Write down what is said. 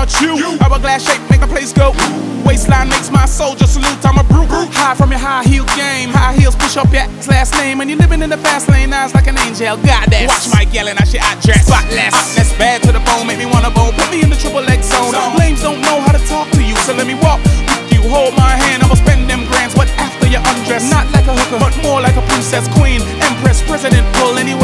about you? Hourglass shape make my place go. Waistline makes my soldier salute. I'm a brute. High from your high heel game. High heels push up your last name. And you're living in the fast lane. Eyes like an angel. Goddess. Watch my yelling. I shit. I dress spotless. Hotness bad to the bone. Make me wanna bone. Put me in the triple X zone. Lames don't know how to talk to you, so let me walk with you. Hold my hand. I'ma spend them grands. What after you undress? Not like a hooker, but more like a princess, queen, empress, president. Pull anywhere.